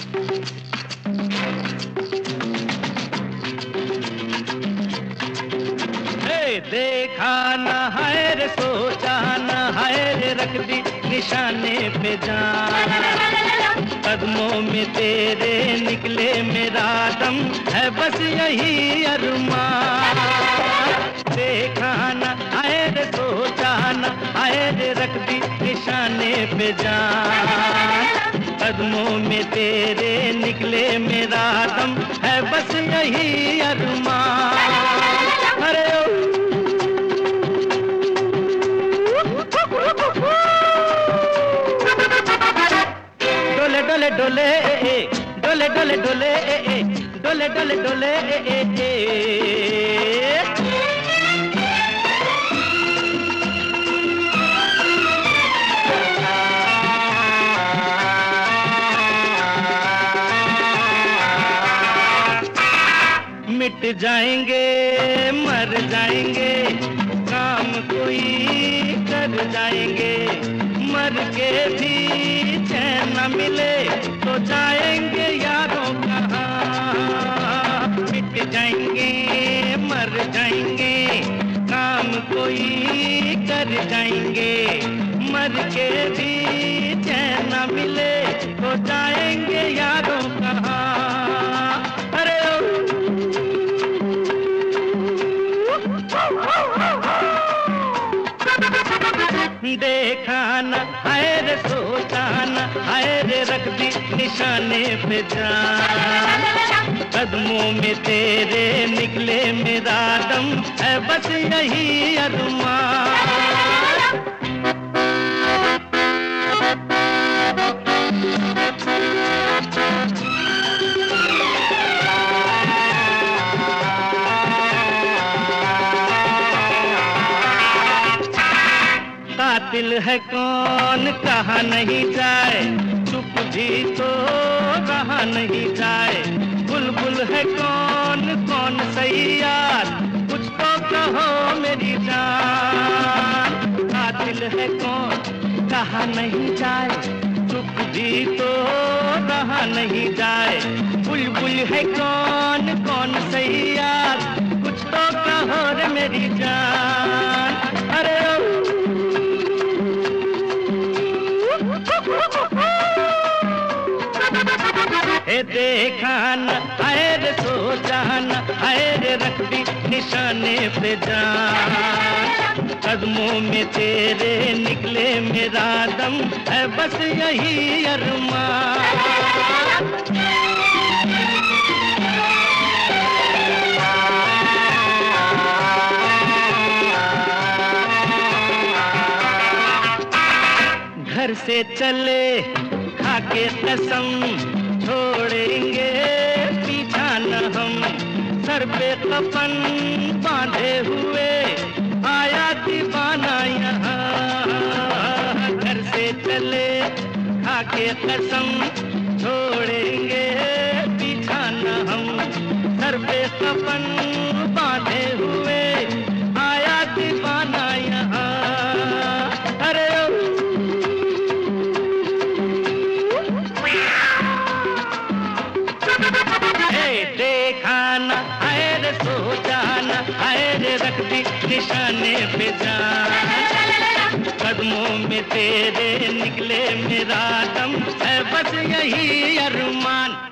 देखा न है रे, सोचा न है रे, रख दी निशाने पे जान। कदमों में तेरे निकले मेरा दम, है बस यही अरमान। देखा न है रे, सोचा न है रे, रख दी निशाने पे जान। कदमों में तेरे निकले मेरा दम, है बस यही अरमान। अरे डोले डोले डोले डोले डोले डोले डोले डोले मिट जाएंगे मर जाएंगे, काम कोई कर जाएंगे। मर के भी चैन न मिले तो जाएंगे यारों कहाँ। मिट जाएंगे मर जाएंगे, काम कोई कर जाएंगे। मर के भी चैन न मिले तो जाएंगे यारों कहाँ। अरे देखा न है रे, सोचा न है रे, रख दी निशाने पे जान। कदमों में तेरे निकले मेरा दम, है बस यही अरमान। कातिल है कौन कहा नहीं जाए, चुप भी तो रहा नहीं जाए। बुलबुल है कौन कौन सही यार, कुछ तो कहो मेरी जान। कातिल है कौन कहा नहीं जाए, चुप भी तो रहा नहीं जाए। बुलबुल है कौन कौन सही यार, कुछ तो कहो रे मेरी जान। अरे देखा न है रे, सोचा न है रे, रख दी निशाने पे जान। कदमों में तेरे निकले मेरा दम, है बस यही अरमान। घर से चले खाके कसम, छोड़ेंगे पीछा न हम। सर पे कफन बांधे हुए आया दीवाना यहाँ। घर से चले खाके कसम, छोड़ेंगे पीछा न हम। सर पे कफन बांधे हुए आया दीवाना यहाँ। अरे देखा न है रे, सोचा न है रे, रख दी निशाने पे जान। कदमों में तेरे निकले मेरा दम, है बस यही अरमान।